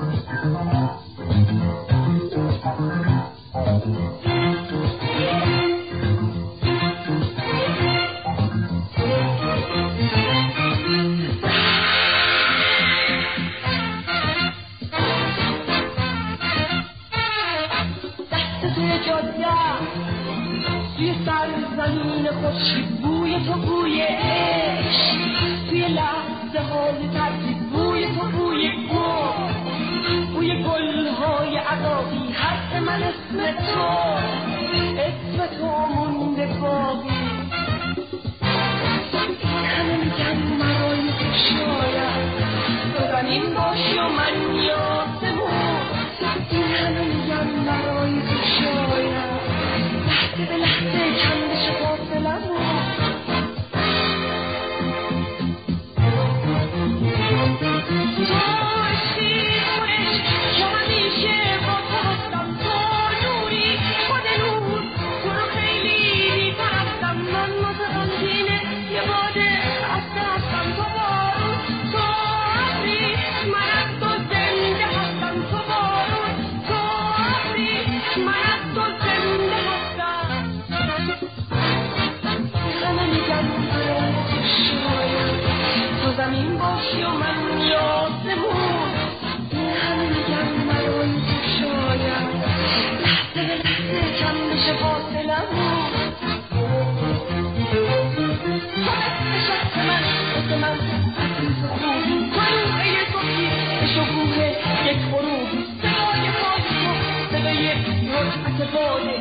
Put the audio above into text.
زمین خوشی بوی تو بوی عشق توی لحظه های ترکی بوی تو بوی گلهای عقابی حرف من اسم تو مونده باقی این همه میگن مرای تو شاید تو زمین باشی و من یاسمون این همه میگن مرای تو شاید لحظه به لحظه چندش فاصلمون تو عشقی تو عشق که همیشه با تو هستم تو نوری خود نور تو رو خیلی میپرستم من متقندینه یه باده هسته هستم تو بارون تو عبری من از تو زنده هستم تو بارون تو عبری من از تو زنده هستم همه میگن تو زمین باشی و من یاسمون همه میگن مرای تو شاید لحظه به لحظه کم بشه فاصلمون تو نشست من واسه من عزیز و خوبی تو روحه صبحی به شکوه یک غروبی صدای پای تو صدای رجعت باد